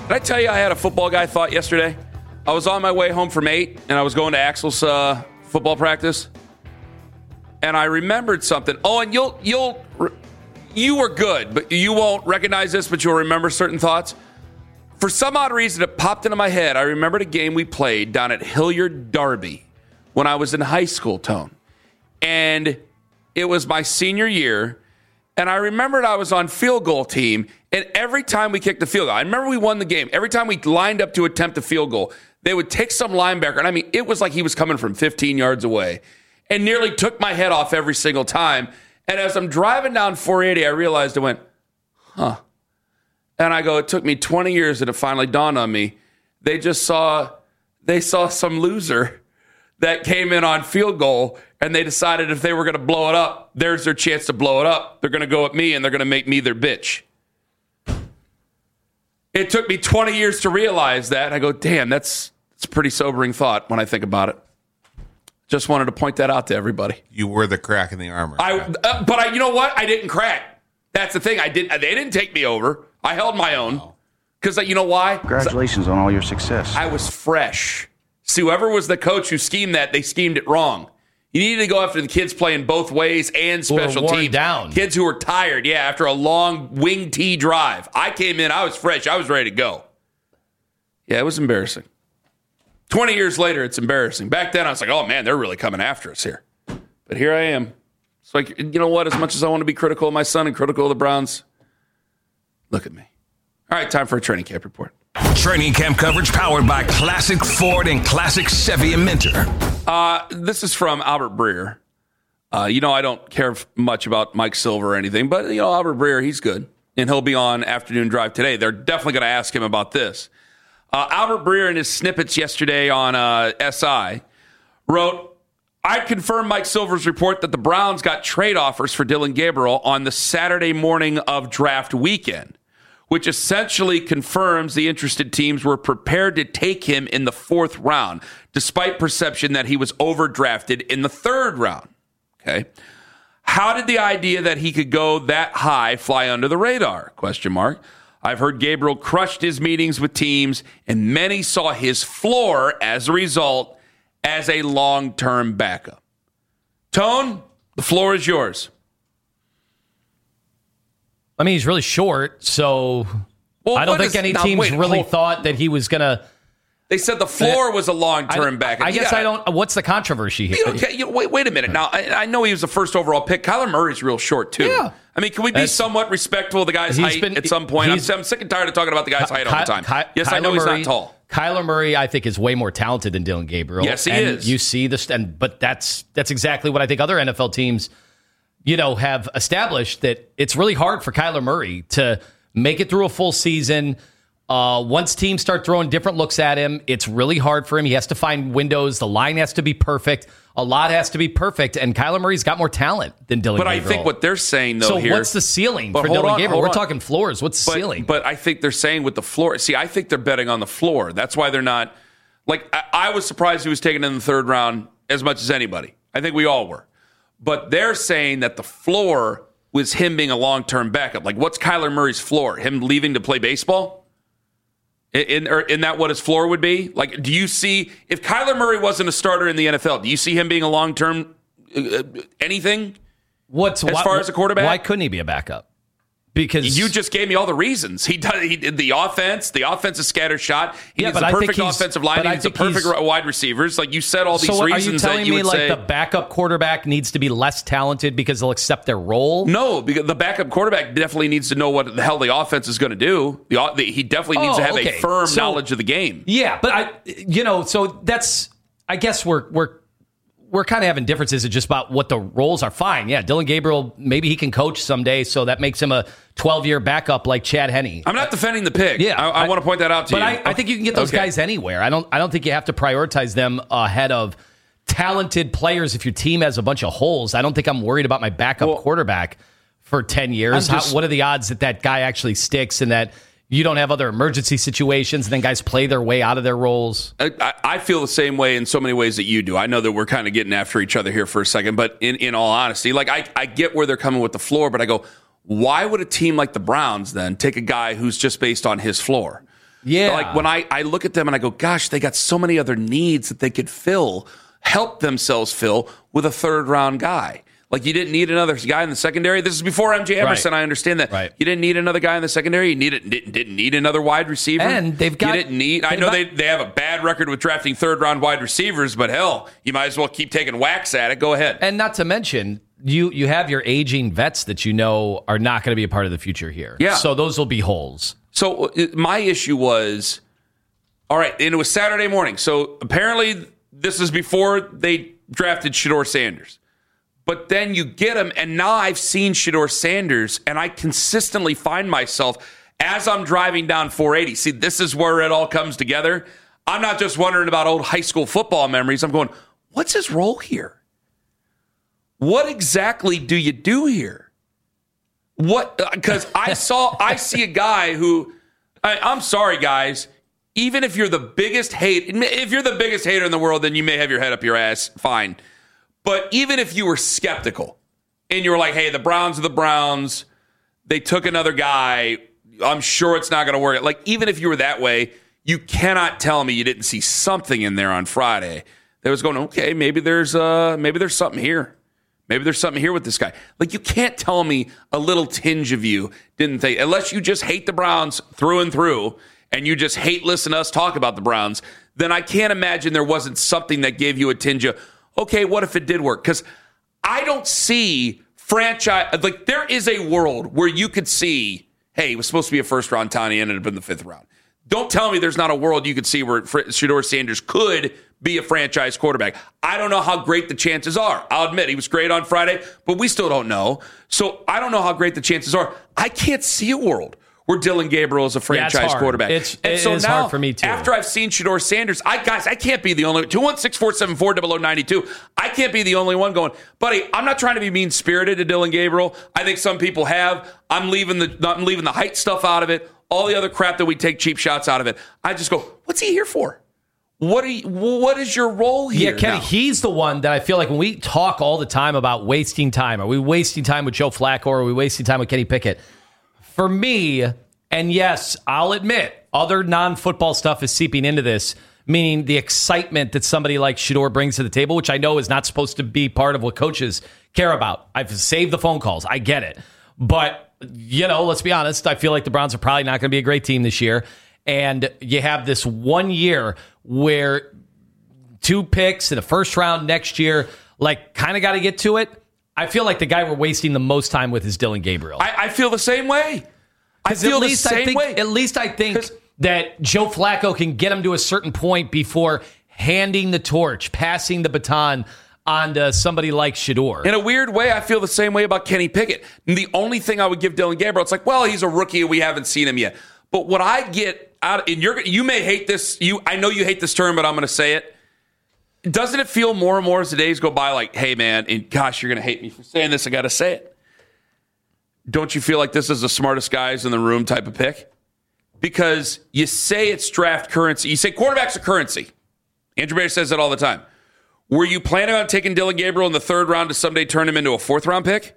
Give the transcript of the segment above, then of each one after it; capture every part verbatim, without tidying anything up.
Did I tell you I had a football guy thought yesterday? I was on my way home from eight, and I was going to Axel's uh, football practice, and I remembered something. Oh, and you'll you'll you were good, but you won't recognize this, but you'll remember certain thoughts. For some odd reason, it popped into my head. I remembered a game we played down at Hilliard Derby when I was in high school, Tone, and it was my senior year. And I remembered I was on field goal team, and every time we kicked the field goal, I remember we won the game. Every time we lined up to attempt a field goal, they would take some linebacker, and I mean, it was like he was coming from fifteen yards away, and nearly took my head off every single time. And as I'm driving down four eighty, I realized I went, huh. And I go, it took me twenty years, and it finally dawned on me. They just saw, they saw some loser that came in on field goal, and they decided if they were going to blow it up, there's their chance to blow it up. They're going to go at me, and they're going to make me their bitch. It took me twenty years to realize that. I go, damn, that's, that's a pretty sobering thought when I think about it. Just wanted to point that out to everybody. You were the crack in the armor. I, uh, but I, you know what? I didn't crack. That's the thing. I didn't. They didn't take me over. I held my own. Because you know why? Congratulations on all your success. I was fresh. See, whoever was the coach who schemed that, they schemed it wrong. You needed to go after the kids playing both ways and special teams. Down. Kids who were tired, yeah, after a long wing tee drive. I came in, I was fresh, I was ready to go. Yeah, it was embarrassing. twenty years later, it's embarrassing. Back then, I was like, oh man, they're really coming after us here. But here I am. It's like, you know what? As much as I want to be critical of my son and critical of the Browns, look at me. All right, time for a training camp report. Training camp coverage powered by Classic Ford and Classic Chevy and Minter. Uh, this is from Albert Breer. Uh, you know, I don't care much about Mike Silver or anything, but, you know, Albert Breer, he's good. And he'll be on Afternoon Drive today. They're definitely going to ask him about this. Uh, Albert Breer, in his snippets yesterday on uh, S I, wrote, I confirm Mike Silver's report that the Browns got trade offers for Dillon Gabriel on the Saturday morning of draft weekend, which essentially confirms the interested teams were prepared to take him in the fourth round, despite perception that he was overdrafted in the third round. Okay. How did the idea that he could go that high fly under the radar? Question mark. I've heard Gabriel crushed his meetings with teams, and many saw his floor as a result as a long-term backup. Tone, the floor is yours. I mean, he's really short, so well, I don't think is, any now, teams wait, really hold. thought that he was going to... They said the floor was a long-term I, backup. I guess gotta, I don't... What's the controversy here? You know, okay, you know, wait, wait a minute. Now, I, I know he was the first overall pick. Kyler Murray's real short, too. Yeah. I mean, can we be That's, somewhat respectful of the guy's height been, at some point? I'm, I'm sick and tired of talking about the guy's Ky- height all the time. Ky- yes, Kyler I know Murray, he's not tall. Kyler Murray, I think, is way more talented than Dillon Gabriel. Yes, he and is. You see this, and but that's that's exactly what I think other N F L teams, you know, have established, that it's really hard for Kyler Murray to make it through a full season. Uh, once teams start throwing different looks at him, it's really hard for him. He has to find windows. The line has to be perfect. A lot has to be perfect. And Kyler Murray's got more talent than Dillon but Gabriel. But I think what they're saying, though, so here... So what's the ceiling for Dillon on, Gabriel? We're on. talking floors. What's the but, ceiling? But I think they're saying with the floor... See, I think they're betting on the floor. That's why they're not... Like, I, I was surprised he was taken in the third round as much as anybody. I think we all were. But they're saying that the floor was him being a long-term backup. Like, what's Kyler Murray's floor? Him leaving to play baseball? In, or in that what his floor would be? Like, do you see, if Kyler Murray wasn't a starter in the N F L, do you see him being a long-term uh, anything What's, as why, far as a quarterback? Why couldn't he be a backup? Because you just gave me all the reasons. He does he did the offense. The offense is scattered shot. He yeah, needs the perfect offensive line. He needs the perfect wide receivers. Like you said, all these so reasons. Are you telling that you me would like say, the backup quarterback needs to be less talented because they'll accept their role? No, because the backup quarterback definitely needs to know what the hell the offense is going to do. The, the, he definitely needs oh, to have okay. a firm so, knowledge of the game. Yeah, but I, you know, so that's. I guess we're we're. We're kind of having differences just about what the roles are. Fine. Yeah, Dillon Gabriel, maybe he can coach someday, so that makes him a twelve-year backup like Chad Henne. I'm not defending the pick. Yeah, I, I, I want to point that out to but you. But I, I think you can get those okay. guys anywhere. I don't I don't think you have to prioritize them ahead of talented players if your team has a bunch of holes. I don't think I'm worried about my backup well, quarterback for ten years. Just, How, what are the odds that that guy actually sticks and that you don't have other emergency situations and then guys play their way out of their roles? I, I feel the same way in so many ways that you do. I know that we're kind of getting after each other here for a second, but in, in all honesty, like I, I get where they're coming with the floor, but I go, why would a team like the Browns then take a guy who's just based on his floor? Yeah. Like when I, I look at them and I go, gosh, they got so many other needs that they could fill, help themselves fill with a third round guy. Like you didn't need another guy in the secondary. This is before M J Emerson. Right. I understand that. Right. You didn't need another guy in the secondary. You needed didn't, didn't need another wide receiver. And they've got. You didn't need. I know they they have a bad record with drafting third round wide receivers, but hell, you might as well keep taking whacks at it. Go ahead. And not to mention, you you have your aging vets that you know are not going to be a part of the future here. Yeah. So those will be holes. So uh, my issue was, all right, and it was Saturday morning. So apparently this is before they drafted Shedeur Sanders. But then you get him, and now I've seen Shedeur Sanders, and I consistently find myself, as I'm driving down four eighty, see, this is where it all comes together. I'm not just wondering about old high school football memories. I'm going, what's his role here? What exactly do you do here? What? Because I saw, I see a guy who, I, I'm sorry, guys, even if you're the biggest hate, if you're the biggest hater in the world, then you may have your head up your ass, fine. But even if you were skeptical and you were like, hey, the Browns are the Browns, they took another guy, I'm sure it's not going to work. Like, even if you were that way, you cannot tell me you didn't see something in there on Friday that was going, okay, maybe there's uh, maybe there's something here. Maybe there's something here with this guy. Like, you can't tell me a little tinge of you didn't think, unless you just hate the Browns through and through and you just hate listening to us talk about the Browns, then I can't imagine there wasn't something that gave you a tinge of, okay, what if it did work? Because I don't see franchise, like there is a world where you could see, hey, it was supposed to be a first round talent, he ended up in the fifth round. Don't tell me there's not a world you could see where Shedeur Sanders could be a franchise quarterback. I don't know how great the chances are. I'll admit he was great on Friday, but we still don't know. So I don't know how great the chances are. I can't see a world where Dillon Gabriel is a franchise yeah, quarterback. It's, and it so is now, hard for me too. After I've seen Shedeur Sanders, I guys, I can't be the only two one six, four seven four, zero zero nine two. I can't be the only one going, buddy, I'm not trying to be mean spirited to Dillon Gabriel. I think some people have. I'm leaving the I'm leaving the height stuff out of it. All the other crap that we take cheap shots out of it. I just go, what's he here for? What are you, what is your role here? Yeah, Kenny, now? He's the one that I feel like when we talk all the time about wasting time, are we wasting time with Joe Flacco or are we wasting time with Kenny Pickett? For me, and yes, I'll admit, other non-football stuff is seeping into this, meaning the excitement that somebody like Shedeur brings to the table, which I know is not supposed to be part of what coaches care about. I've saved the phone calls. I get it. But, you know, let's be honest. I feel like the Browns are probably not going to be a great team this year. And you have this one year where two picks in the first round next year, like, kind of got to get to it. I feel like the guy we're wasting the most time with is Dillon Gabriel. I, I feel the same way. I feel at the least same I think, way. At least I think that Joe Flacco can get him to a certain point before handing the torch, passing the baton on to somebody like Shedeur. In a weird way, I feel the same way about Kenny Pickett. And the only thing I would give Dillon Gabriel, it's like, well, he's a rookie and we haven't seen him yet. But what I get out, and you're, you may hate this, you I know you hate this term, but I'm going to say it. Doesn't it feel more and more as the days go by like, hey, man, and gosh, you're going to hate me for saying this, I got to say it. Don't you feel like this is the smartest guys in the room type of pick? Because you say it's draft currency. You say quarterback's a currency. Andrew Bayer says that all the time. Were you planning on taking Dillon Gabriel in the third round to someday turn him into a fourth round pick?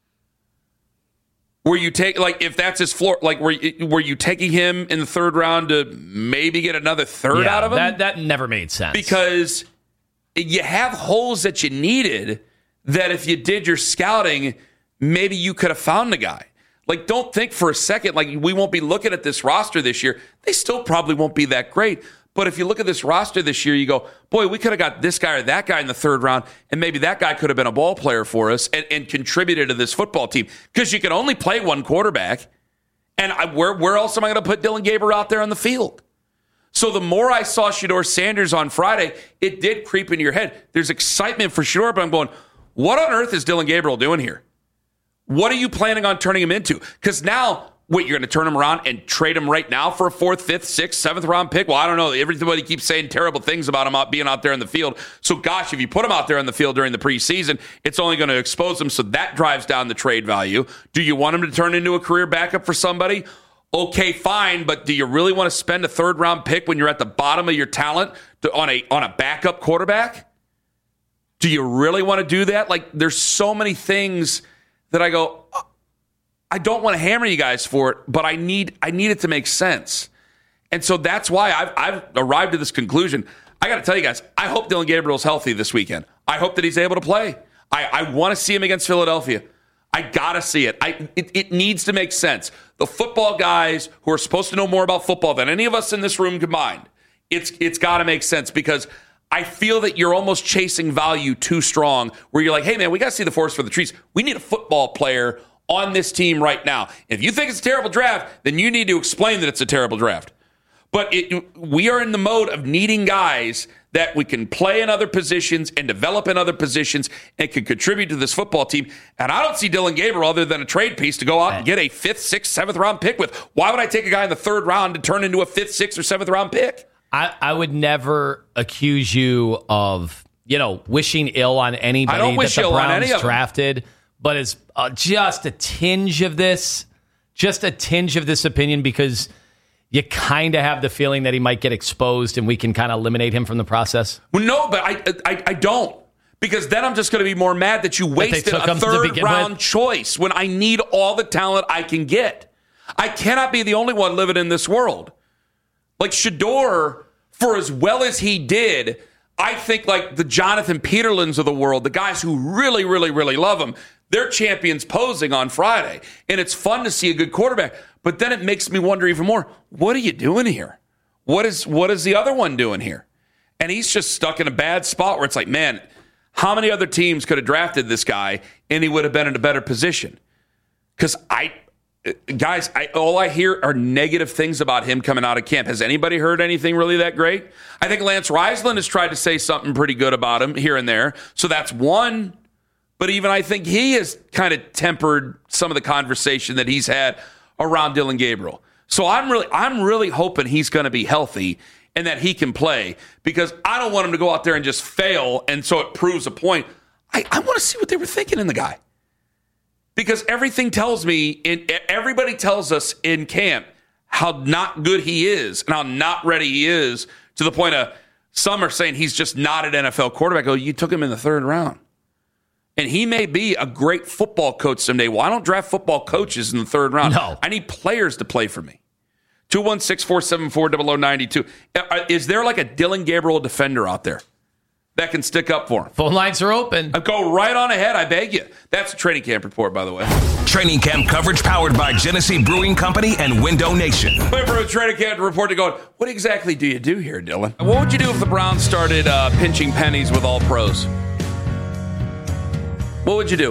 Were you take like if that's his floor? Like were you, were you taking him in the third round to maybe get another third yeah, out of him? That that never made sense Because you have holes that you needed. That if you did your scouting, maybe you could have found a guy. Like, don't think for a second like we won't be looking at this roster this year. They still probably won't be that great. But if you look at this roster this year, you go, boy, we could have got this guy or that guy in the third round, and maybe that guy could have been a ball player for us and, and contributed to this football team. Because you can only play one quarterback. And I, where, where else am I going to put Dillon Gabriel out there on the field? So the more I saw Shedeur Sanders on Friday, it did creep into your head. There's excitement for Shedeur, but I'm going, what on earth is Dillon Gabriel doing here? What are you planning on turning him into? Because now, wait, you're going to turn him around and trade him right now for a fourth, fifth, sixth, seventh round pick? Well, I don't know. Everybody keeps saying terrible things about him out being out there in the field. So, gosh, if you put him out there in the field during the preseason, it's only going to expose him. So that drives down the trade value. Do you want him to turn into a career backup for somebody? Okay, fine. But do you really want to spend a third round pick when you're at the bottom of your talent to, on a on a backup quarterback? Do you really want to do that? Like, there's so many things that I go, I don't want to hammer you guys for it, but I need I need it to make sense. And so that's why I've, I've arrived at this conclusion. I got to tell you guys, I hope Dillon Gabriel's healthy this weekend. I hope that he's able to play. I, I want to see him against Philadelphia. I got to see it. I, it. It needs to make sense. The football guys who are supposed to know more about football than any of us in this room combined, it's it's got to make sense because I feel that you're almost chasing value too strong where you're like, hey, man, we got to see the forest for the trees. We need a football player on this team right now. If you think it's a terrible draft, then you need to explain that it's a terrible draft. But it, we are in the mode of needing guys that we can play in other positions and develop in other positions and can contribute to this football team. And I don't see Dillon Gabriel other than a trade piece to go out and get a fifth, sixth, seventh round pick with. Why would I take a guy in the third round to turn into a fifth, sixth, or seventh round pick? I, I would never accuse you of, you know, wishing ill on anybody I don't wish that the ill on Browns any of them. drafted, but it's uh, just a tinge of this, just a tinge of this opinion because you kind of have the feeling that he might get exposed and we can kind of eliminate him from the process. Well, no, but I, I, I don't. Because then I'm just going to be more mad that you wasted took a him to third begin round with. choice when I need all the talent I can get. I cannot be the only one living in this world. Like Shedeur, for as well as he did, I think like the Jonathan Peterlins of the world, the guys who really, really, really love him, they're champions posing on Friday. And it's fun to see a good quarterback. But then it makes me wonder even more, what are you doing here? What is what is the other one doing here? And he's just stuck in a bad spot where it's like, man, how many other teams could have drafted this guy and he would have been in a better position? Because I, guys, I, all I hear are negative things about him coming out of camp. Has anybody heard anything really that great? I think Lance Reisland has tried to say something pretty good about him here and there. So that's one. But even I think he has kind of tempered some of the conversation that he's had around Dillon Gabriel. So I'm really I'm really hoping he's going to be healthy and that he can play because I don't want him to go out there and just fail and so it proves a point. I, I want to see what they were thinking in the guy. Because everything tells me, in, everybody tells us in camp how not good he is and how not ready he is to the point of some are saying he's just not an N F L quarterback. Oh, you took him in the third round. And he may be a great football coach someday. Well, I don't draft football coaches in the third round. No. I need players to play for me. two one six, four seven four, zero zero nine two. Is there like a Dillon Gabriel defender out there that can stick up for him? Phone lines are open. Go right on ahead, I beg you. That's a training camp report, by the way. Training camp coverage powered by Genesee Brewing Company and Window Nation. Wait for a training camp report to go, what exactly do you do here, Dylan? What would you do if the Browns started uh, pinching pennies with all pros? What would you do?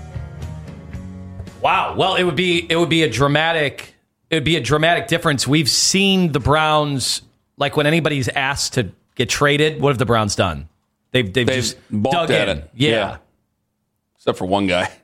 Wow. Well, it would be it would be a dramatic it would be a dramatic difference. We've seen the Browns, like when anybody's asked to get traded, what have the Browns done? They've they've, They've just balked dug at in. it. Yeah. Yeah. Except for one guy.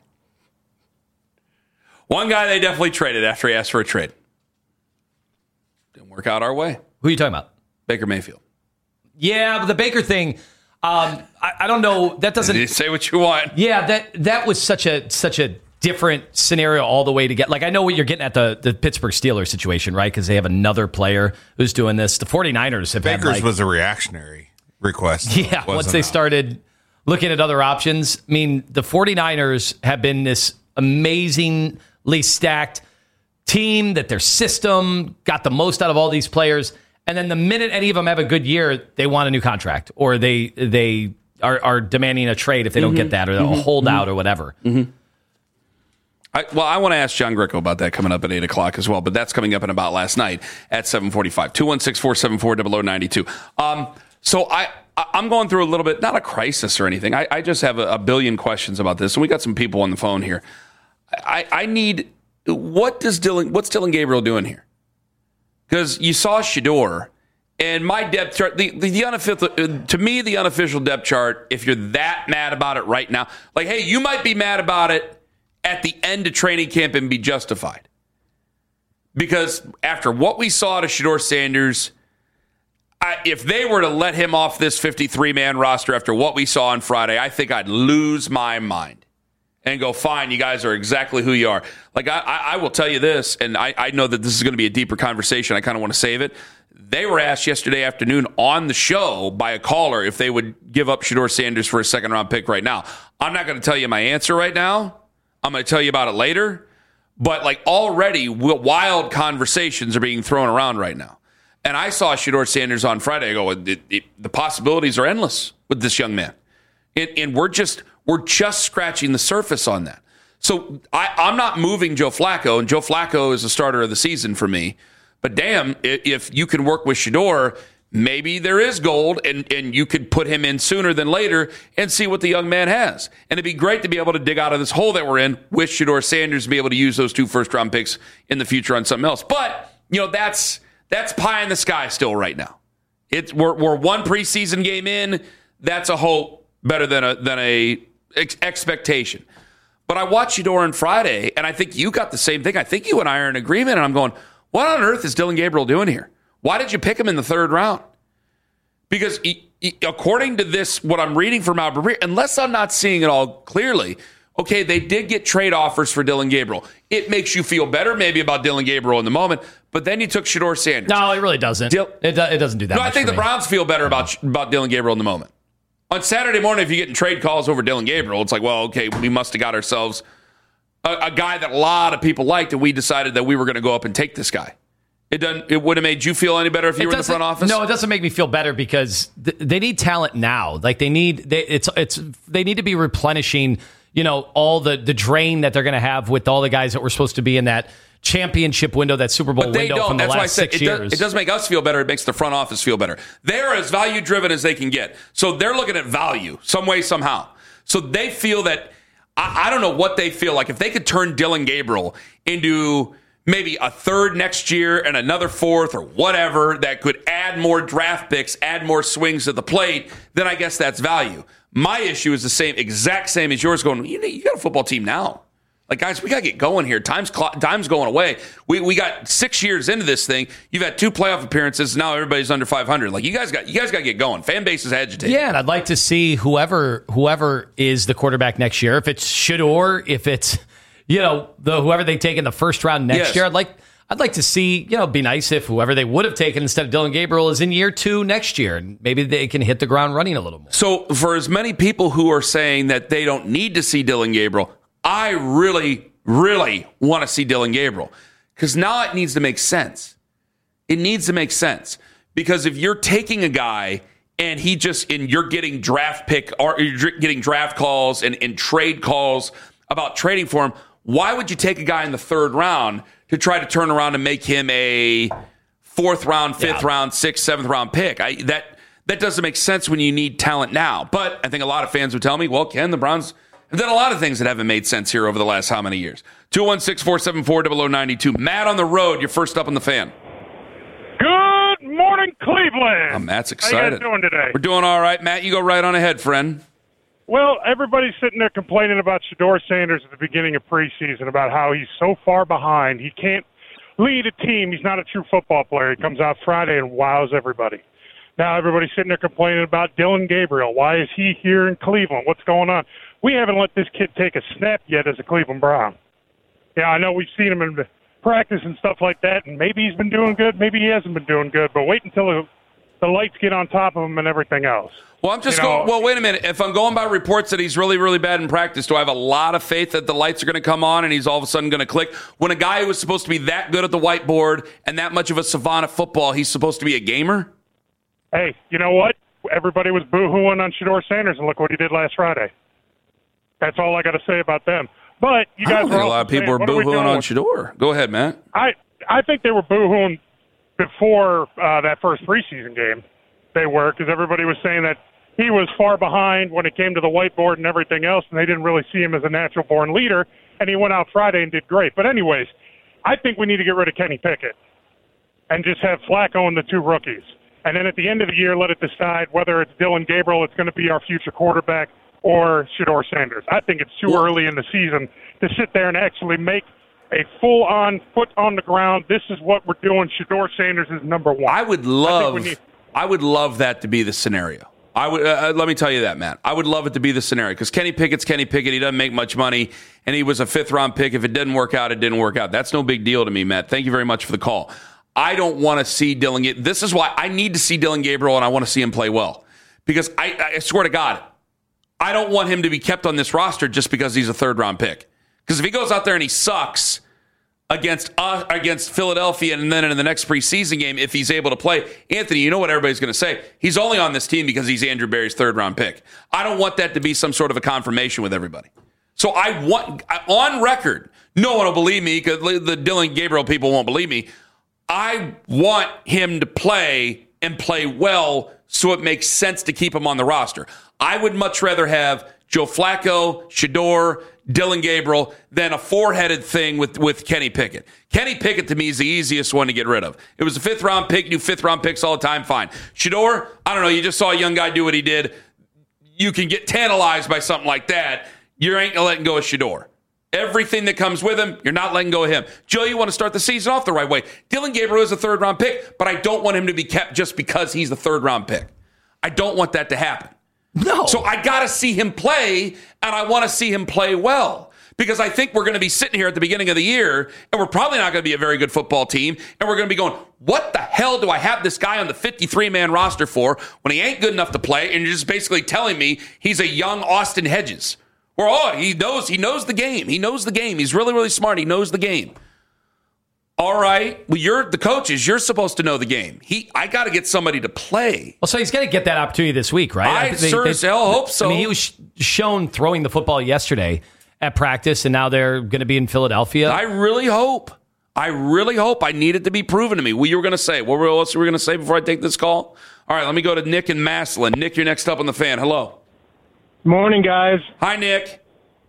One guy they definitely traded after he asked for a trade. Didn't work out our way. Who are you talking about? Baker Mayfield. Yeah, but the Baker thing, um, I, I don't know. That doesn't. You say what you want. Yeah, that that was such a such a different scenario all the way to get. Like, I know what you're getting at the, the Pittsburgh Steelers situation, right? Because they have another player who's doing this. The 49ers have Baker's had like, was a reactionary request. yeah, once they not. started looking at other options. I mean, the 49ers have been this amazingly stacked team that their system got the most out of all these players. And then the minute any of them have a good year, they want a new contract or they they are, are demanding a trade if they don't Mm-hmm. get that or they'll Mm-hmm. hold out or whatever. Mm-hmm. I, well, I want to ask John Greco about that coming up at eight o'clock as well, but that's coming up in about last night at seven forty-five. two one six, four seven four, zero zero nine two. Um, so I, I'm going through a little bit, not a crisis or anything. I, I just have a, a billion questions about this, and we got some people on the phone here. I, I need, what does Dillon, what's Dillon Gabriel doing here? Because you saw Shedeur, and my depth chart, the, the, the unofficial, to me, the unofficial depth chart, if you're that mad about it right now, like, hey, you might be mad about it at the end of training camp and be justified. Because after what we saw to Shedeur Sanders, I, if they were to let him off this fifty-three man roster after what we saw on Friday, I think I'd lose my mind and go, fine, you guys are exactly who you are. Like, I, I, I will tell you this, and I, I know that this is going to be a deeper conversation. I kind of want to save it. They were asked yesterday afternoon on the show by a caller if they would give up Shedeur Sanders for a second-round pick right now. I'm not going to tell you my answer right now. I'm going to tell you about it later. But, like, already wild conversations are being thrown around right now. And I saw Shedeur Sanders on Friday. I go, it, it, the possibilities are endless with this young man. And, and we're just we're just scratching the surface on that. So I, I'm not moving Joe Flacco, and Joe Flacco is the starter of the season for me. But damn, if you can work with Shedeur, maybe there is gold, and, and you could put him in sooner than later and see what the young man has. And it'd be great to be able to dig out of this hole that we're in with Shedeur Sanders and be able to use those two first-round picks in the future on something else. But, you know, that's that's pie in the sky still right now. It's we're, we're one preseason game in. That's a hope better than a than a ex- expectation. But I watched Shedeur on Friday, and I think you got the same thing. I think you and I are in agreement, and I'm going, what on earth is Dillon Gabriel doing here? Why did you pick him in the third round? Because he, he, according to this, what I'm reading from Albert, unless I'm not seeing it all clearly, okay, they did get trade offers for Dillon Gabriel. It makes you feel better maybe about Dillon Gabriel in the moment, but then you took Shedeur Sanders. No, it really doesn't. Dill- it, do, it doesn't do that No, much I think for the me. Browns feel better about, about Dillon Gabriel in the moment. On Saturday morning, if you're getting trade calls over Dillon Gabriel, it's like, well, okay, we must have got ourselves a, a guy that a lot of people liked, and we decided that we were going to go up and take this guy. It doesn't. It would have made you feel any better if you It were in the front office. No, it doesn't make me feel better because th- they need talent now. Like they need, they, it's it's they need to be replenishing. You know, all the the drain that they're going to have with all the guys that were supposed to be in that championship window, that Super Bowl But they window don't. from the That's why I last said six it years. does, it does make us feel better. It makes the front office feel better. They're as value driven as they can get. So they're looking at value some way, somehow. So they feel that, I, I don't know what they feel like. If they could turn Dillon Gabriel into maybe a third next year and another fourth or whatever that could add more draft picks, add more swings to the plate, then I guess that's value. My issue is the same, exact same as yours going, you, you got a football team now. Like, guys, we got to get going here. Time's time's going away. We we got six years into this thing. You've had two playoff appearances. Now everybody's under five hundred. Like, you guys got you guys got to get going. Fan base is agitated. Yeah, and I'd like to see whoever whoever is the quarterback next year. If it's Shedeur, if it's you know the whoever they take in the first round next Yes. year, I'd like I'd like to see you know it'd be nice if whoever they would have taken instead of Dillon Gabriel is in year two next year, and maybe they can hit the ground running a little more. So for as many people who are saying that they don't need to see Dillon Gabriel, I really, really want to see Dillon Gabriel because now it needs to make sense. It needs to make sense because if you're taking a guy and he just and you're getting draft pick or you're getting draft calls and, and trade calls about trading for him, why would you take a guy in the third round to try to turn around and make him a fourth round, fifth Yeah. round, sixth, seventh round pick? I, that that doesn't make sense when you need talent now. But I think a lot of fans would tell me, well, Ken, the Browns have done a lot of things that haven't made sense here over the last how many years? two one six, four seven four, zero zero nine two. Matt on the road, you're first up on the fan. Good morning, Cleveland. Oh, Matt's How excited. you guys doing today? We're doing all right. Matt, you go right on ahead, friend. Well, everybody's sitting there complaining about Shedeur Sanders at the beginning of preseason about how he's so far behind. He can't lead a team. He's not a true football player. He comes out Friday and wows everybody. Now everybody's sitting there complaining about Dillon Gabriel. Why is he here in Cleveland? What's going on? We haven't let this kid take a snap yet as a Cleveland Brown. Yeah, I know we've seen him in practice and stuff like that, and maybe he's been doing good, maybe he hasn't been doing good, but wait until the, the lights get on top of him and everything else. Well, I'm just You know, going, well, wait a minute. If I'm going by reports that he's really, really bad in practice, do I have a lot of faith that the lights are going to come on and he's all of a sudden going to click? When a guy who was supposed to be that good at the whiteboard and that much of a savant at football, he's supposed to be a gamer? Hey, you know what? Everybody was boo-hooing on Shedeur Sanders, and look what he did last Friday. That's all I got to say about them. But you I guys don't think are a lot of people are boo-hooing on Shedeur. Go ahead, Matt. I I think they were boo-hooing before uh, that first preseason game. They were, because everybody was saying that he was far behind when it came to the whiteboard and everything else, and they didn't really see him as a natural-born leader, and he went out Friday and did great. But anyways, I think we need to get rid of Kenny Pickett and just have Flacco and the two rookies. And then at the end of the year, let it decide whether it's Dillon Gabriel, it's going to be our future quarterback, or Shedeur Sanders. I think it's too Well, early in the season to sit there and actually make a full-on foot on the ground. This is what we're doing. Shedeur Sanders is number one. I would love, I, I, need- would love that to be the scenario. I would. Uh, let me tell you that, Matt. I would love it to be the scenario because Kenny Pickett's Kenny Pickett. He doesn't make much money, and he was a fifth-round pick. If it didn't work out, it didn't work out. That's no big deal to me, Matt. Thank you very much for the call. I don't want to see Dillon. This is why I need to see Dillon Gabriel, and I want to see him play well because I, I swear to God, I don't want him to be kept on this roster just because he's a third-round pick. Because if he goes out there and he sucks, against uh, against Philadelphia and then in the next preseason game if he's able to play. Anthony, you know what everybody's going to say. He's only on this team because he's Andrew Berry's third-round pick. I don't want that to be some sort of a confirmation with everybody. So I want, on record, no one will believe me because the Dillon Gabriel people won't believe me. I want him to play and play well so it makes sense to keep him on the roster. I would much rather have Joe Flacco, Shedeur, Dillon Gabriel than a four-headed thing with, with Kenny Pickett. Kenny Pickett, to me, is the easiest one to get rid of. It was a fifth-round pick, do fifth-round picks all the time, fine. Shedeur, I don't know, you just saw a young guy do what he did. You can get tantalized by something like that. You ain't going to let go of Shedeur. Everything that comes with him, you're not letting go of him. Joe, you want to start the season off the right way. Dillon Gabriel is a third-round pick, but I don't want him to be kept just because he's the third-round pick. I don't want that to happen. No. So I got to see him play, and I want to see him play well. Because I think we're going to be sitting here at the beginning of the year, and we're probably not going to be a very good football team, and we're going to be going, what the hell do I have this guy on the fifty-three man roster for when he ain't good enough to play, and you're just basically telling me he's a young Austin Hedges. Or, oh, he knows, he knows the game. He knows the game. He's really, really smart. He knows the game. All right. Well, you're the coaches. You're supposed to know the game. He, I got to get somebody to play. Well, so he's going to get that opportunity this week, right? I, I they, sure they, as hell hope so. I mean, he was sh- shown throwing the football yesterday at practice, and now they're going to be in Philadelphia. I really hope. I really hope. I need it to be proven to me. What you were going to say? What else were we going to say before I take this call? All right, let me go to Nick in Massillon. Nick, you're next up on the Fan. Hello. Morning, guys. Hi, Nick.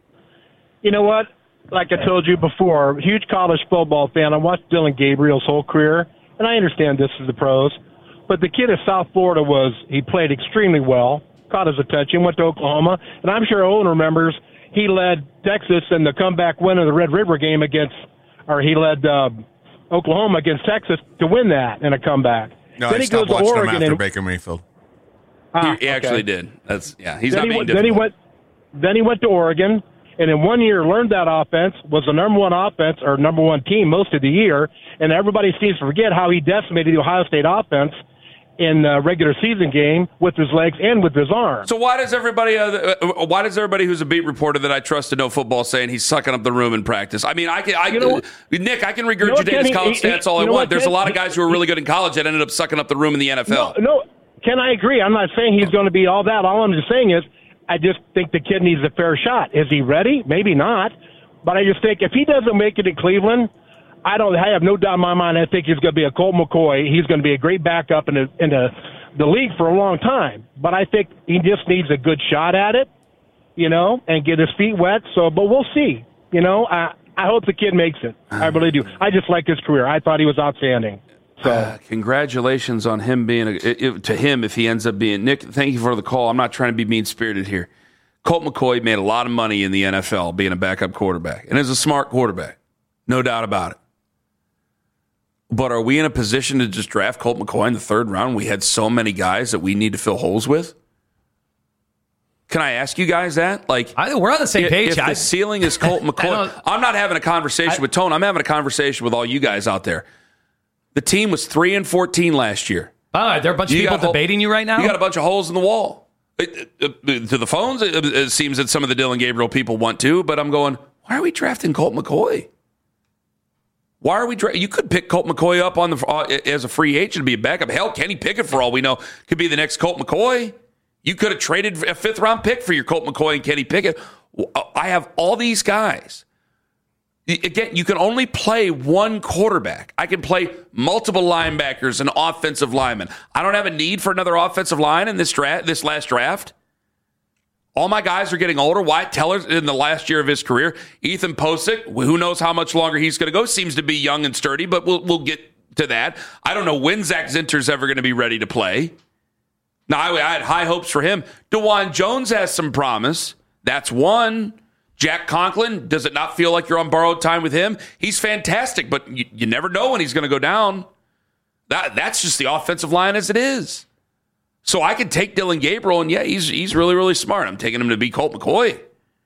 You know what? Like I told you before, huge college football fan. I watched Dillon Gabriel's whole career, and I understand this is the pros. But the kid at South Florida was, he played extremely well, caught his attention, went to Oklahoma, and I'm sure Owen remembers he led Texas in the comeback win of the Red River game against, or he led uh, Oklahoma against Texas to win that in a comeback. No, then I he stopped goes to watching Oregon him after and, Baker Mayfield. ah, He, he actually okay. did. That's yeah. He's then not he being went, difficult. Then he went. Then he went to Oregon, and in one year learned that offense, was the number one offense or number one team most of the year, and everybody seems to forget how he decimated the Ohio State offense in the regular season game with his legs and with his arms. So why does everybody? Uh, why does everybody who's a beat reporter that I trust to know football saying he's sucking up the room in practice? I mean, I can. I, You know, Nick, I can regurgitate you know what, his Kenny, college he- stats all I you know want. what, There's a Ken- lot of guys who are really good in college that ended up sucking up the room in the N F L. No, no, Ken, I agree. I'm not saying he's going to be all that. All I'm just saying is I just think the kid needs a fair shot. Is he ready? Maybe not. But I just think if he doesn't make it in Cleveland, I don't. I have no doubt in my mind. I think he's going to be a Colt McCoy. He's going to be a great backup in the in the, the league for a long time. But I think he just needs a good shot at it, you know, and get his feet wet. So, but we'll see. You know, I I hope the kid makes it. I really do. I just like his career. I thought he was outstanding. So Uh, congratulations on him being a, it, to him if he ends up being Nick. Thank you for the call. I'm not trying to be mean spirited here. Colt McCoy made a lot of money in the N F L being a backup quarterback, and is a smart quarterback, no doubt about it. But are we in a position to just draft Colt McCoy in the third round? We had so many guys that we need to fill holes with. Can I ask you guys that? Like, I, we're on the same if, page. if I, the ceiling is Colt McCoy, I'm not having a conversation I, with Tone. I'm having a conversation with all you guys out there. The team was three and fourteen last year. all right, there are a bunch of You people got hole- debating you right now. You got a bunch of holes in the wall. It, it, it, to the phones, it, it seems that some of the Dillon Gabriel people want to, but I'm going, why are we drafting Colt McCoy? Why are we dra- You could pick Colt McCoy up on the uh, as a free agent to be a backup. Hell, Kenny Pickett, for all we know, could be the next Colt McCoy. You could have traded a fifth round pick for your Colt McCoy and Kenny Pickett. I have all these guys. Again, you can only play one quarterback. I can play multiple linebackers and offensive linemen. I don't have a need for another offensive line in this draft, this last draft. All my guys are getting older. Wyatt Teller's in the last year of his career. Ethan Posick, who knows how much longer he's going to go, seems to be young and sturdy, but we'll we'll get to that. I don't know when Zach Zinter's ever going to be ready to play. Now, I, I had high hopes for him. DeJuan Jones has some promise. That's one. Jack Conklin, does it not feel like you're on borrowed time with him? He's fantastic, but you, you never know when he's going to go down. That That's just the offensive line as it is. So I could take Dillon Gabriel, and yeah, he's he's really, really smart. I'm taking him to be Colt McCoy.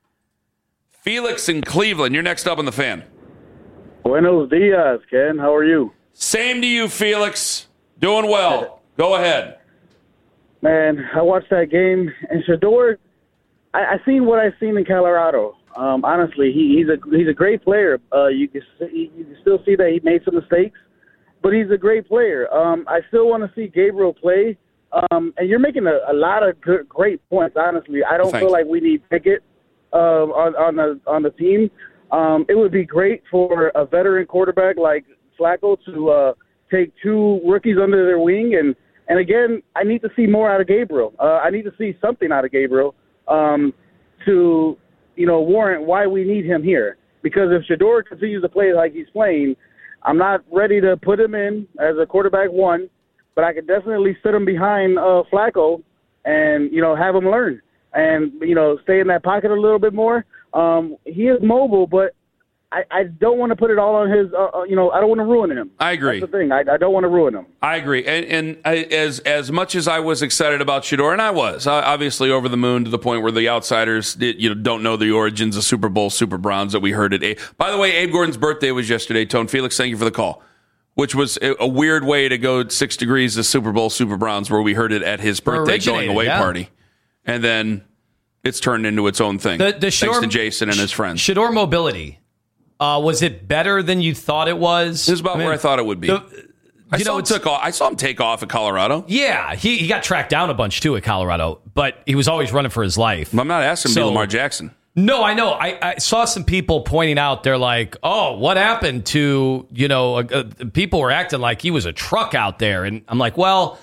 Felix in Cleveland, you're next up on the Fan. Buenos dias, Ken. How are you? Same to you, Felix. Doing well. Go ahead. Man, I watched that game, and Shedeur, I, I seen what I seen in Colorado. Um, honestly, he, he's a he's a great player. Uh, you can see, you can still see that he made some mistakes, but he's a great player. Um, I still want to see Gabriel play. Um, and you're making a, a lot of good, great points. Honestly, I don't Thanks. feel like we need Pickett uh, on on the on the team. Um, it would be great for a veteran quarterback like Flacco to uh, take two rookies under their wing. And, and again, I need to see more out of Gabriel. Uh, I need to see something out of Gabriel um, to, you know, warrant why we need him here. Because if Shedeur continues to play like he's playing, I'm not ready to put him in as a quarterback one, but I could definitely sit him behind uh, Flacco and, you know, have him learn and, you know, stay in that pocket a little bit more. Um, he is mobile, but I, I don't want to put it all on his, uh, you know, I don't want to ruin him. I agree. That's the thing. I, I don't want to ruin him. I agree. And, and I, as as much as I was excited about Shedeur, and I was, I, obviously over the moon to the point where the outsiders did, you know, don't know the origins of Super Bowl, Super Browns that we heard at A. By the way, Abe Gordon's birthday was yesterday. Tone Felix, thank you for the call, which was a, a weird way to go six degrees to Super Bowl, Super Browns, where we heard it at his birthday going away yeah. party. And then it's turned into its own thing. The, the thanks Shedeur, to Jason and his friends. Shedeur mobility. Uh, was it better than you thought it was? It was about I mean, where I thought it would be. The, I, you saw know, him took off, I saw him take off at Colorado. Yeah, he, he got tracked down a bunch, too, at Colorado. But he was always running for his life. I'm not asking him so, to be Lamar Jackson. No, I know. I, I saw some people pointing out, they're like, oh, what happened to, you know, uh, uh, people were acting like he was a truck out there. And I'm like, well,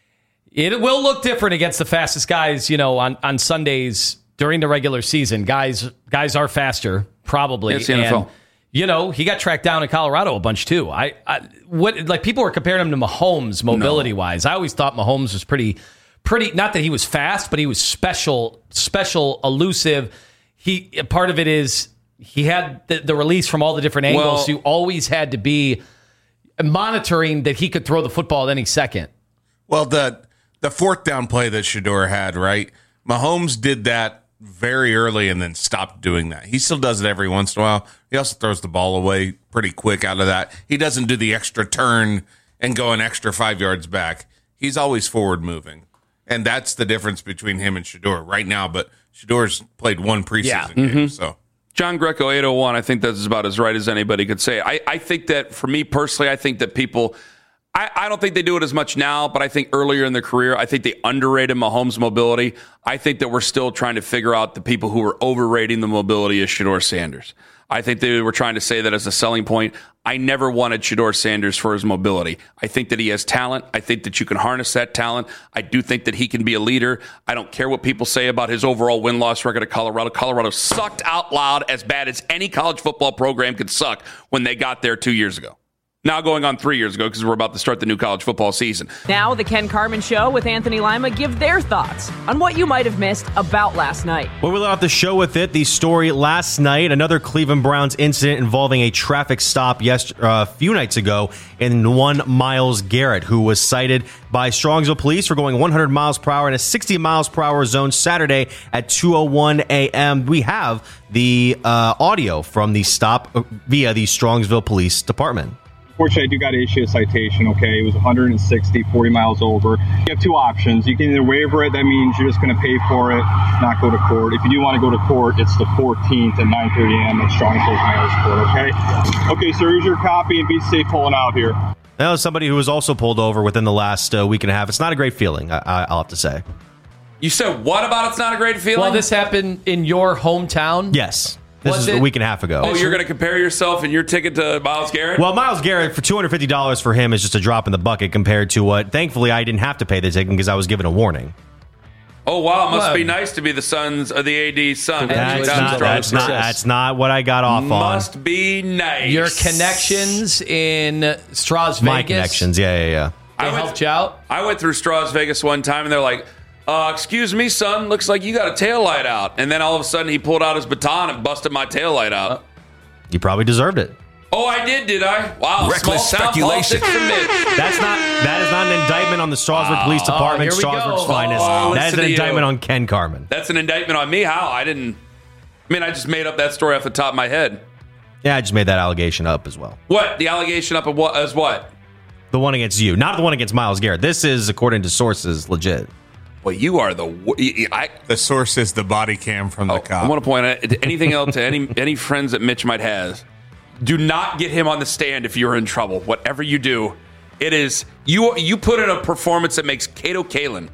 it will look different against the fastest guys, you know, on, on Sundays during the regular season. Guys guys are faster, probably. It's the N F L. And, you know, he got tracked down in Colorado a bunch, too. I, I what like people were comparing him to Mahomes mobility-wise. No. I always thought Mahomes was pretty, pretty, not that he was fast, but he was special, special, elusive. He part of it is he had the, the release from all the different angles. Well, so you always had to be monitoring that he could throw the football at any second. Well, the the fourth down play that Shedeur had, right? Mahomes did that very early and then stopped doing that. He still does it every once in a while. He also throws the ball away pretty quick out of that. He doesn't do the extra turn and go an extra five yards back. He's always forward moving. And that's the difference between him and Shedeur right now. But Shedeur's played one preseason yeah. game. Mm-hmm. So John Greco, eight oh one, I think that's about as right as anybody could say. I, I think that, for me personally, I think that people, I, I don't think they do it as much now, but I think earlier in their career, I think they underrated Mahomes' mobility. I think that we're still trying to figure out the people who are overrating the mobility of Shedeur Sanders. I think they were trying to say that as a selling point. I never wanted Shedeur Sanders for his mobility. I think that he has talent. I think that you can harness that talent. I do think that he can be a leader. I don't care what people say about his overall win-loss record at Colorado. Colorado sucked out loud as bad as any college football program could suck when they got there two years ago. Now going on three years ago because we're about to start the new college football season. Now the Ken Carman Show with Anthony Lima give their thoughts on what you might have missed about last night. Well, we let off the show with it. The story last night, another Cleveland Browns incident involving a traffic stop yesterday, uh, a few nights ago in one Myles Garrett, who was cited by Strongsville police for going one hundred miles per hour in a sixty miles per hour zone Saturday at two oh one a.m. We have the uh, audio from the stop via the Strongsville Police Department. Fortunately, I do got to issue a citation, okay? It was one hundred sixty, forty miles over. You have two options. You can either waiver it, that means you're just going to pay for it, not go to court. If you do want to go to court, it's the fourteenth at nine thirty a.m. at Strongsville Mayor's Court, okay? Okay, so here's your copy, and be safe pulling out here. That was somebody who was also pulled over within the last uh, week and a half. It's not a great feeling, I- I- I'll have to say. You said what about it's not a great feeling? Well, this happened in your hometown? Yes. This Was is it? a week and a half ago. Oh, you're going to compare yourself and your ticket to Myles Garrett? Well, Myles Garrett, for two hundred fifty dollars for him is just a drop in the bucket compared to what, thankfully, I didn't have to pay the ticket because I was given a warning. Oh, wow. It must Well, be nice to be the sons of the A D's son. That's Congratulations not, on that's, the not, success. that's not what I got off on. Must be nice. Your connections in Strauss Vegas. My connections, yeah, yeah, yeah. They I went- helped you out? I went through Strauss Vegas one time, and they're like, uh, excuse me, son, looks like you got a taillight out. And then all of a sudden, he pulled out his baton and busted my taillight out. You probably deserved it. Oh, I did, did I? Wow. Reckless small town speculation. politics admit. That's not that is not an indictment on the Strasburg Police Department, here we go. Strasburg's finest. Oh, that is listen an to indictment you. on Ken Carman. That's an indictment on me. How? I didn't. I mean, I just made up that story off the top of my head. Yeah, I just made that allegation up as well. What? The allegation up of what? As what? The one against you, not the one against Myles Garrett. This is, according to sources, legit. Well, you are the. I, the source is the body cam from the oh, cop. I want to point out anything else to any any friends that Mitch might have. Do not get him on the stand if you're in trouble. Whatever you do, it is you. You put in a performance that makes Kato Kaelin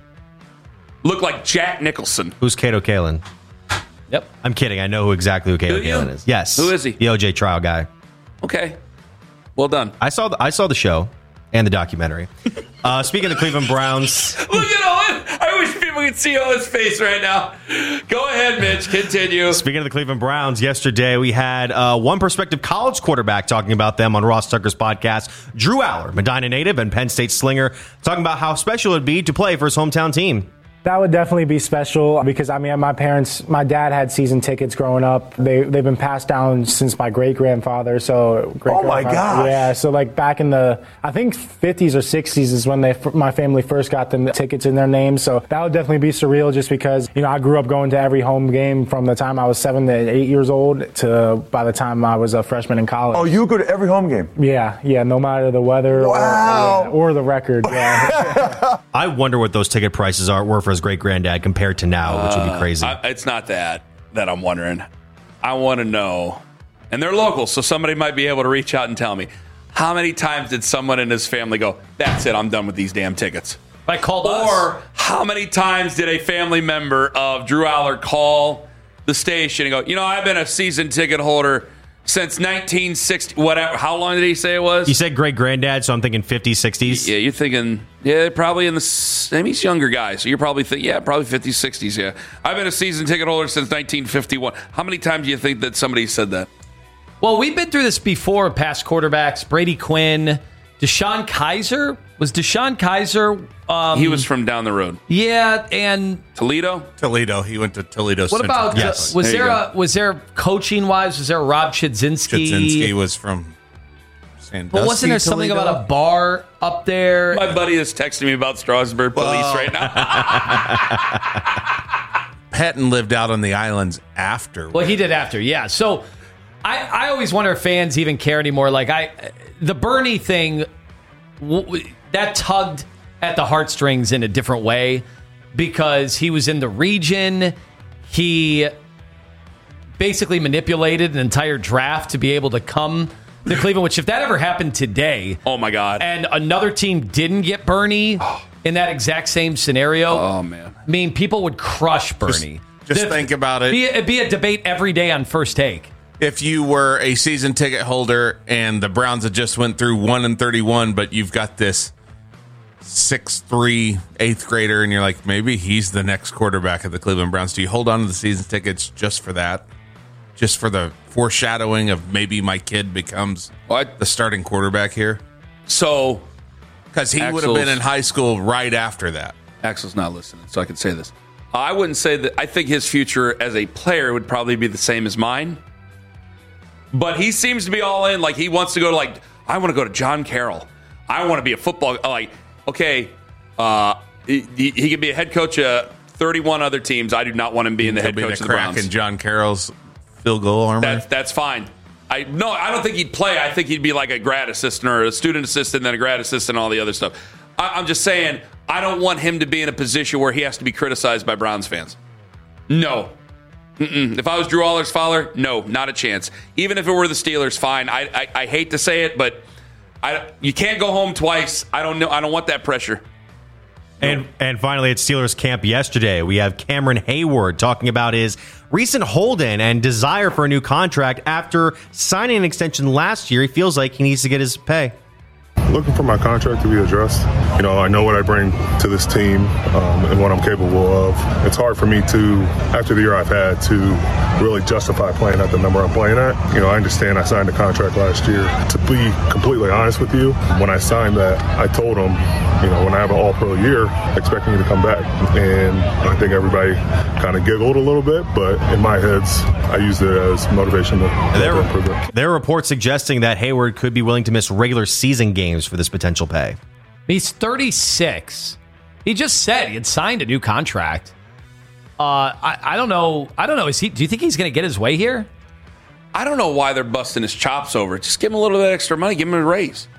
look like Jack Nicholson. Who's Kato Kaelin? Yep, I'm kidding. I know who exactly who Kato Do you? Kaelin is. Yes, Who is he? The O J trial guy. Okay, well done. I saw the, I saw the show and the documentary. Uh, speaking of the Cleveland Browns, Look at Owen. I wish people could see Owen's face right now. Go ahead, Mitch. Continue. Speaking of the Cleveland Browns, yesterday we had uh, one prospective college quarterback talking about them on Ross Tucker's podcast. Drew Aller, Medina native and Penn State slinger, talking about how special it'd be to play for his hometown team. That would definitely be special because, I mean, my parents, my dad had season tickets growing up. They, they've been passed down since my great-grandfather. So, great oh, my gosh. Yeah, so, like, back in the, I think, fifties or sixties is when they, my family first got them tickets in their names. So, that would definitely be surreal just because, you know, I grew up going to every home game from the time I was seven to eight years old to by the time I was a freshman in college. Oh, you go to every home game? Yeah, yeah, no matter the weather wow. or, or, or the record. Yeah. I wonder what those ticket prices are were for his great granddad compared to now, which would be crazy. Uh, I, it's not that that I'm wondering. I want to know, and they're local, so somebody might be able to reach out and tell me how many times did someone in his family go, "That's it, I'm done with these damn tickets." I called or us. How many times did a family member of Drew Aller call the station and go, "You know, I've been a season ticket holder since nineteen sixty, whatever." How long did he say it was? You said great granddad, so I'm thinking fifties, sixties. Yeah, you're thinking, yeah, probably in the, I mean, he's a younger guy, so you're probably thinking, yeah, probably fifties, sixties, yeah. I've been a season ticket holder since nineteen fifty-one. How many times do you think that somebody said that? Well, we've been through this before, past quarterbacks, Brady Quinn, Deshaun Kaiser. Was Deshaun Kaiser? Um, he was from down the road. Yeah, and Toledo? Toledo. He went to Toledo What Central. about, Yes. uh, was There there, you a, was there coaching-wise, was there a Rob Chudzinski? Chudzinski was from Sandusky, But wasn't there something Toledo? about a bar up there? My buddy is texting me about Strasburg police Whoa. right now. Patton lived out on the islands after. Well, he did after, yeah. So I, I always wonder if fans even care anymore. Like I, the Bernie thing, w- w- that tugged at the heartstrings in a different way because he was in the region. He basically manipulated an entire draft to be able to come to Cleveland, which if that ever happened today, oh my God, and another team didn't get Bernie in that exact same scenario, oh man, I mean, people would crush Bernie. Just, just think about it. Be, it'd be a debate every day on First Take. If you were a season ticket holder and the Browns had just went through one and thirty-one, but you've got this six three eighth grader, and you're like, maybe he's the next quarterback of the Cleveland Browns. Do you hold on to the season tickets just for that? Just for the foreshadowing of maybe my kid becomes what? the starting quarterback here? So, because he would have been in high school right after that. Axel's not listening, so I can say this. I wouldn't say that. I think his future as a player would probably be the same as mine. But he seems to be all in. Like, he wants to go to, like, I want to go to John Carroll. I want to be a football. Like, okay, uh, he, he, he could be a head coach of thirty-one other teams. I do not want him being the head be coach the of the crack Browns. in John Carroll's field goal armor. That's, that's fine. I no, I don't think he'd play. I think he'd be like a grad assistant or a student assistant, then a grad assistant, and all the other stuff. I, I'm just saying, I don't want him to be in a position where he has to be criticized by Browns fans. No. Mm-mm. If I was Drew Aller's father, no, not a chance. Even if it were the Steelers, fine. I, I, I hate to say it, but I, you can't go home twice. I don't know. I don't want that pressure. And and finally, at Steelers camp yesterday, we have Cameron Hayward talking about his recent hold-in and desire for a new contract after signing an extension last year. He feels like he needs to get his pay. Looking for my contract to be addressed. You know, I know what I bring to this team um, and what I'm capable of. It's hard for me to, after the year I've had, to really justify playing at the number I'm playing at. You know, I understand I signed a contract last year. To be completely honest with you, when I signed that, I told them, you know, when I have an all-pro year, expecting me to come back. And I think everybody kind of giggled a little bit, but in my heads, I used it as motivation to, there, to improve it. There are reports suggesting that Hayward could be willing to miss regular season games for this potential pay. He's thirty-six. He just said he had signed a new contract. Uh, I, I don't know. I don't know. Is he? Do you think he's going to get his way here? I don't know why they're busting his chops over it. Just give him a little bit extra money. Give him a raise.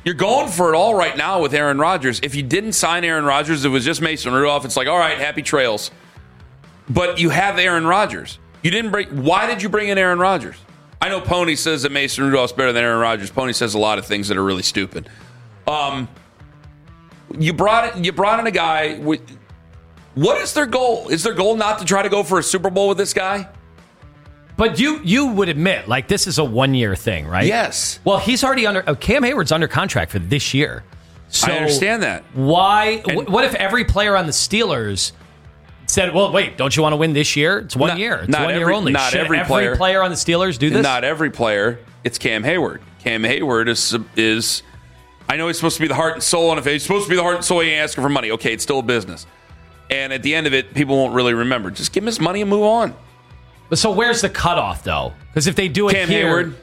You're going for it all right now with Aaron Rodgers. If you didn't sign Aaron Rodgers, it was just Mason Rudolph. It's like, all right, happy trails. But you have Aaron Rodgers. You didn't bring. Why did you bring in Aaron Rodgers? I know Pony says that Mason Rudolph's better than Aaron Rodgers. Pony says a lot of things that are really stupid. Um, you brought it. You brought in a guy. With, what is their goal? Is their goal not to try to go for a Super Bowl with this guy? But you you would admit, like, this is a one-year thing, right? Yes. Well, he's already under... Uh, Cam Hayward's under contract for this year. So I understand that. Why... And, what if every player on the Steelers said, well, wait, don't you want to win this year? It's one not, year. It's not one every, year only. Not Should every, every player, player on the Steelers do this? Not every player. It's Cam Hayward. Cam Hayward is... is I know he's supposed to be the heart and soul, and if he's supposed to be the heart and soul, he ain't asking for money. Okay, it's still a business. And at the end of it, people won't really remember. Just give him his money and move on. So where's the cutoff, though? Because if they do it Cam here... Hayward.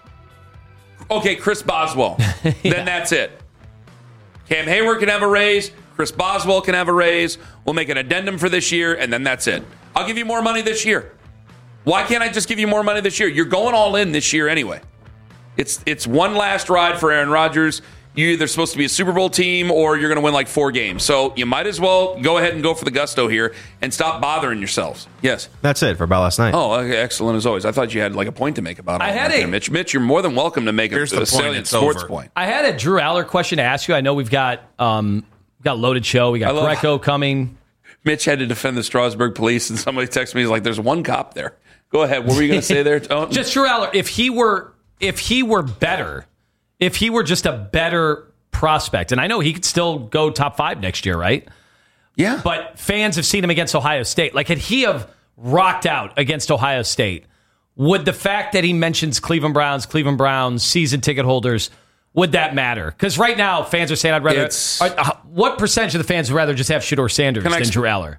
Okay, Chris Boswell. yeah. Then that's it. Cam Hayward can have a raise. Chris Boswell can have a raise. We'll make an addendum for this year, and then that's it. I'll give you more money this year. Why can't I just give you more money this year? You're going all in this year anyway. It's it's one last ride for Aaron Rodgers. You're either supposed to be a Super Bowl team or you're going to win like four games. So you might as well go ahead and go for the gusto here and stop bothering yourselves. Yes. That's it for about last night. Oh, okay, excellent as always. I thought you had like a point to make about it. I had a Mitch. Mitch, you're more than welcome to make Here's a, the a point, salient it's sports over. point. I had a Drew Aller question to ask you. I know we've got um, we've got a loaded show. We got love- Greco coming. Mitch had to defend the Strasburg police, and somebody texted me, he's like, there's one cop there. Go ahead. What were you going to say there, Tone? Just Drew Aller, if he were if he were better, if he were just a better prospect, and I know he could still go top five next year, right? Yeah. But fans have seen him against Ohio State. Like, had he have rocked out against Ohio State, would the fact that he mentions Cleveland Browns, Cleveland Browns, season ticket holders, would that matter? Because right now, fans are saying, I'd rather... It's- uh, what percentage of the fans would rather just have Shedeur Sanders Can I than ex- Drew Aller?